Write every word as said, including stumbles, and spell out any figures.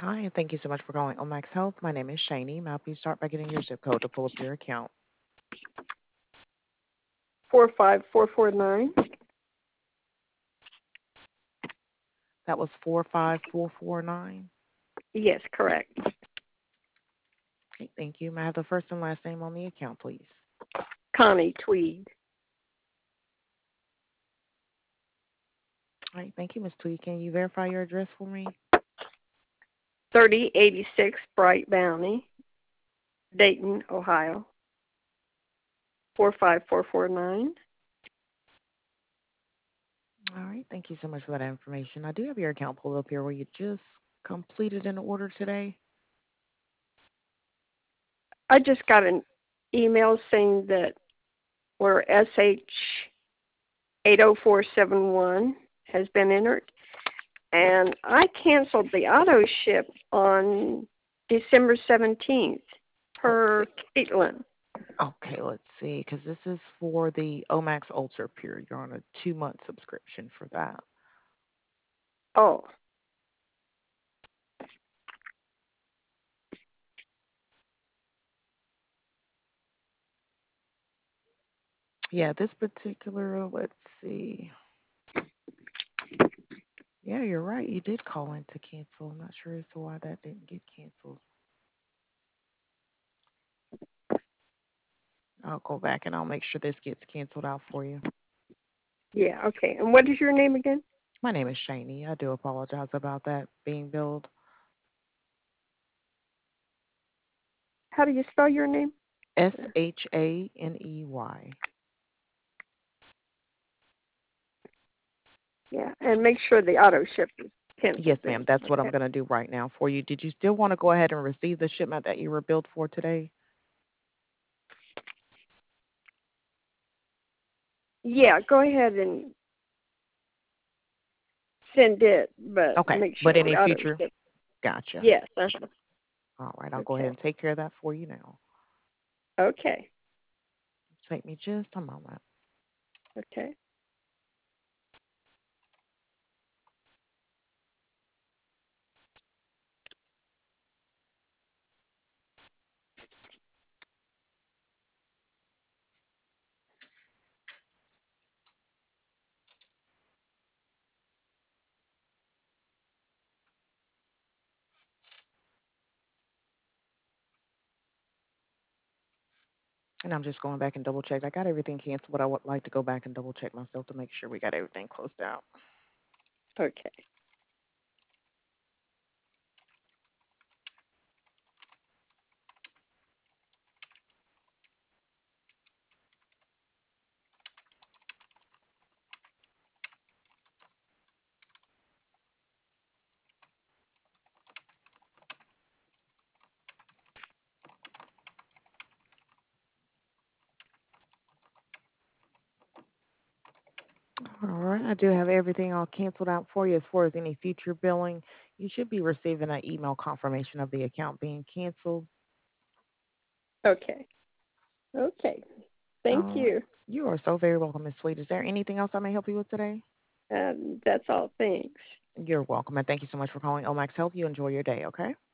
Hi, and thank you so much for calling Omax Health. My name is Shani. May I please start by getting your zip code to pull up your account? Four five four four nine. That was four five four four nine. Yes, correct. Okay, thank you. May I have the first and last name on the account, please? Connie Tweed. All right, thank you, Miss Tweed. Can you verify your address for me? thirty eighty-six Bright Bounty, Dayton, Ohio. four five four four nine. All right, thank you so much for that information. I do have your account pulled up here where you just completed an order today. I just got an email saying that where S H eight oh four seven one has been entered, and I canceled the auto ship on December seventeenth per Okay, Caitlin. okay, let's see, because this is for the Omax Ultra Pure. You're on a two-month subscription for that. Oh, Yeah, this particular, let's see. Yeah, you're right. You did call in to cancel. I'm not sure as to why that didn't get canceled. I'll go back and I'll make sure this gets canceled out for you. yeah, okay. And what is your name again? My name is Shani. I do apologize about that being billed. How do you spell your name? S H A N E Y. Yeah, and make sure the auto ship is Yes, canceled ma'am. then. That's what I'm Okay. going to do right now for you. Did you still want to go ahead and receive the shipment that you were billed for today? Yeah, go ahead and send it, but Okay. make But sure the any auto future? ship. Gotcha. Yes. Uh-huh. All right. I'll go ahead Okay. and take care of that for you now. Okay. Take me just a moment. Okay. And I'm just going back and double check. I got everything canceled, but I would like to go back and double check myself to make sure we got everything closed out. Okay. All right, I do have everything all canceled out for you. As far as any future billing, you should be receiving an email confirmation of the account being canceled. Okay. Okay. Thank All right. you. You are so very welcome, Miss Sweet. Is there anything else I may help you with today? And that's all. Thanks. You're welcome, and thank you so much for calling Omax Health. You enjoy your day, okay?